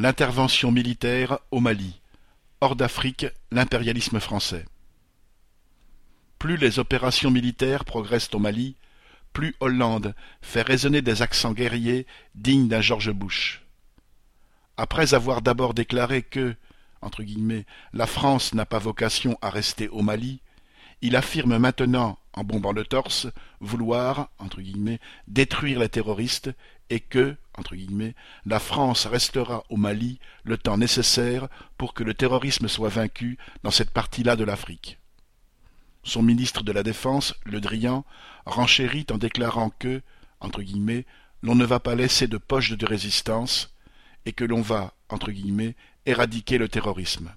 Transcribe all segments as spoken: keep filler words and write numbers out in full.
L'intervention militaire au Mali. Hors d'Afrique, l'impérialisme français. Plus les opérations militaires progressent au Mali, plus Hollande fait résonner des accents guerriers dignes d'un George Bush. Après avoir d'abord déclaré que, entre guillemets, la France n'a pas vocation à rester au Mali, il affirme maintenant, en bombant le torse, vouloir, entre guillemets, détruire les terroristes et que, entre guillemets, la France restera au Mali le temps nécessaire pour que le terrorisme soit vaincu dans cette partie-là de l'Afrique. Son ministre de la Défense, Le Drian, renchérit en déclarant que, entre guillemets, l'on ne va pas laisser de poche de résistance et que l'on va, entre guillemets, éradiquer le terrorisme.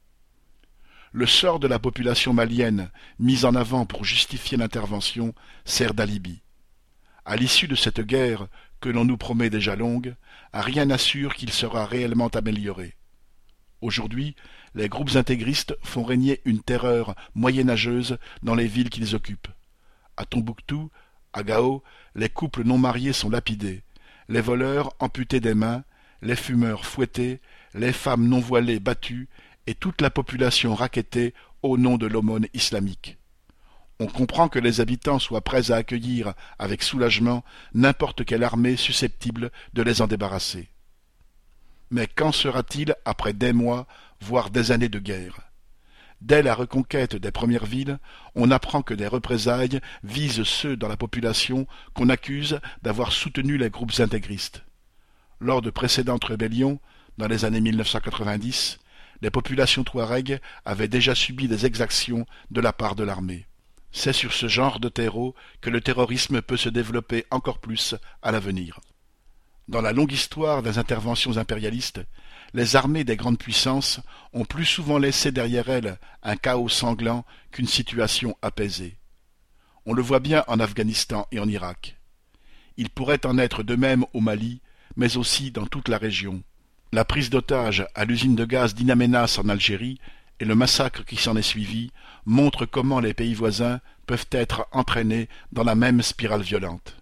Le sort de la population malienne, mis en avant pour justifier l'intervention, sert d'alibi. À l'issue de cette guerre, que l'on nous promet déjà longue, rien n'assure qu'il sera réellement amélioré. Aujourd'hui, les groupes intégristes font régner une terreur moyenâgeuse dans les villes qu'ils occupent. À Tombouctou, à Gao, les couples non mariés sont lapidés, les voleurs amputés des mains, les fumeurs fouettés, les femmes non voilées battues, et toute la population rackettée au nom de l'aumône islamique. On comprend que les habitants soient prêts à accueillir avec soulagement n'importe quelle armée susceptible de les en débarrasser. Mais qu'en sera-t-il après des mois, voire des années de guerre? Dès la reconquête des premières villes, on apprend que des représailles visent ceux dans la population qu'on accuse d'avoir soutenu les groupes intégristes. Lors de précédentes rébellions, dans les années mille neuf cent quatre-vingt-dix, les populations touaregs avaient déjà subi des exactions de la part de l'armée. C'est sur ce genre de terreau que le terrorisme peut se développer encore plus à l'avenir. Dans la longue histoire des interventions impérialistes, les armées des grandes puissances ont plus souvent laissé derrière elles un chaos sanglant qu'une situation apaisée. On le voit bien en Afghanistan et en Irak. Il pourrait en être de même au Mali, mais aussi dans toute la région. La prise d'otages à l'usine de gaz d'In Amenas en Algérie et le massacre qui s'en est suivi montrent comment les pays voisins peuvent être entraînés dans la même spirale violente.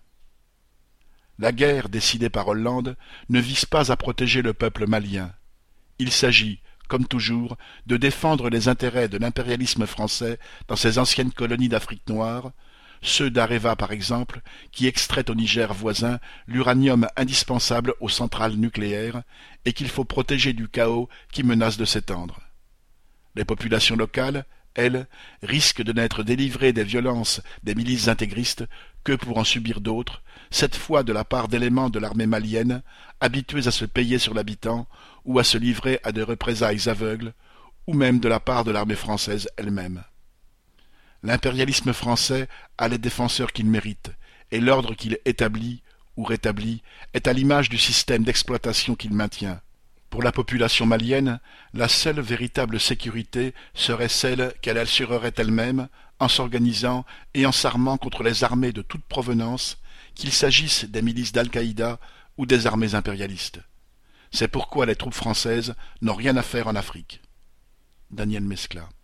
La guerre décidée par Hollande ne vise pas à protéger le peuple malien. Il s'agit, comme toujours, de défendre les intérêts de l'impérialisme français dans ses anciennes colonies d'Afrique noire, ceux d'Areva par exemple, qui extraient au Niger voisin l'uranium indispensable aux centrales nucléaires et qu'il faut protéger du chaos qui menace de s'étendre. Les populations locales, elles, risquent de n'être délivrées des violences des milices intégristes que pour en subir d'autres, cette fois de la part d'éléments de l'armée malienne, habitués à se payer sur l'habitant ou à se livrer à des représailles aveugles, ou même de la part de l'armée française elle-même. L'impérialisme français a les défenseurs qu'il mérite, et l'ordre qu'il établit, ou rétablit, est à l'image du système d'exploitation qu'il maintient. Pour la population malienne, la seule véritable sécurité serait celle qu'elle assurerait elle-même en s'organisant et en s'armant contre les armées de toute provenance, qu'il s'agisse des milices d'Al-Qaïda ou des armées impérialistes. C'est pourquoi les troupes françaises n'ont rien à faire en Afrique. Daniel Mescla.